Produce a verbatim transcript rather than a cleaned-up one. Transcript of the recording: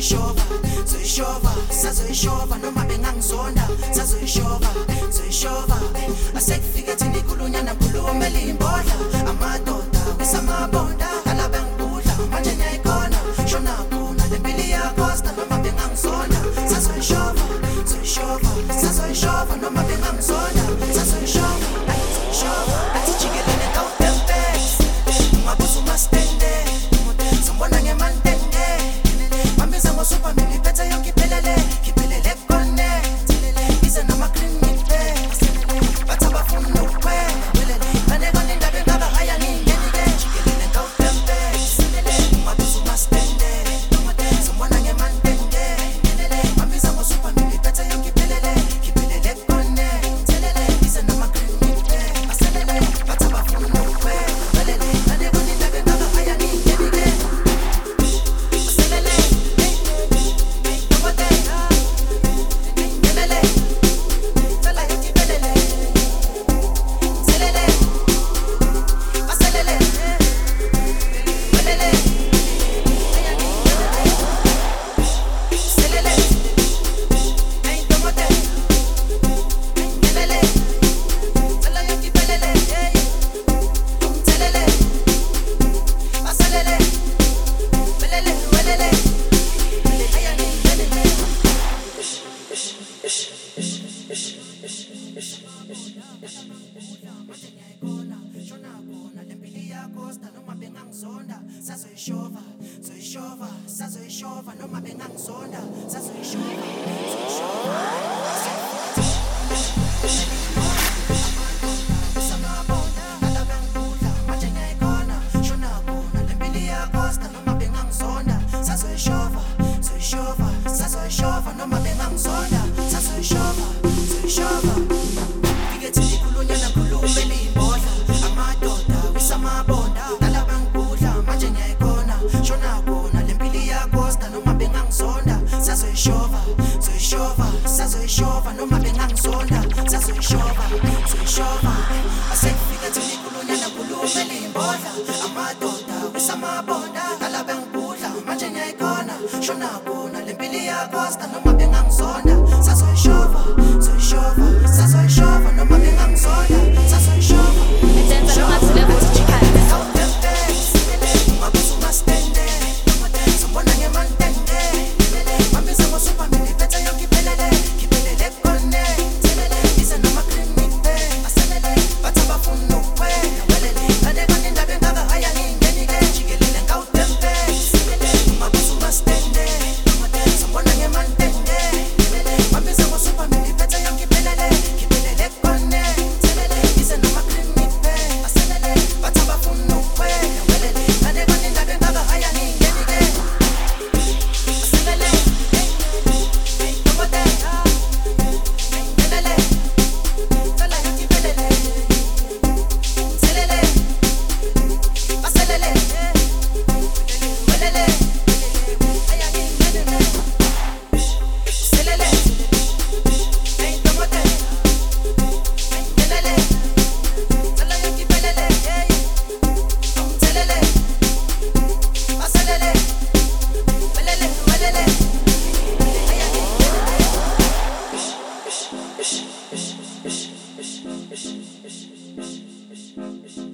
sazoyishova zoyishova sazoyishova noma bengangisonda sazoyishova zoyishova asekufika thina ikulunyana khulumela imbodla amadoda wesamabonda alabangibudla manje ngiyayikhona shona khona lempili yakhosta noma bengangisonda sazoyishova zoyishova sazoyishova noma bengangisonda sazoyishova zoyishova atsijikelele kawutempex ungabuza umastende sombona ngemantende mambiza ngosupa miliphethe yonke iphelele kiphelele connect ize noma clinic bathi abafuna ukuphela banekona indaba engaba haya ngingeni-ke jikelele kawutempex ungabuza umastende sombona ngemantende mambiza ngosupa miliphethe yonke iphelele kiphelele connect ize noma clinic bathi abafuna ukuphela banekona indaba engaba haya ngingeni-ke sazoyishova zoyishova sazoyishova noma bengangisonda sazoyishova zoyishova samabonda alabangibudla manje ngiyayikhona shona khona lempili yakhosta noma bengangisonda sazoyishova zoyishova sazoyishova noma bengangisonda sazoyishova zoyishova fike thina ikulunyana khulumela imbodla amadoda wesamabonda manje ngiyayikhona shona khona lempili yakhosta noma bengangisonda sazoyishova zoyishova sazoyishova noma bengangisonda sazoyishova zoyishova asekufika thina ikulunyana khulumela imbodla amadoda wesamabonda alabangibudla manje ngiyayikhona shona khona lempili yakhosta noma bengangisonda sazoyishova zoyishova sazoyishova noma bengangisonda sazoyishova Ish, ish, ish, ish, ish, ish, ish, ish, ish, ish.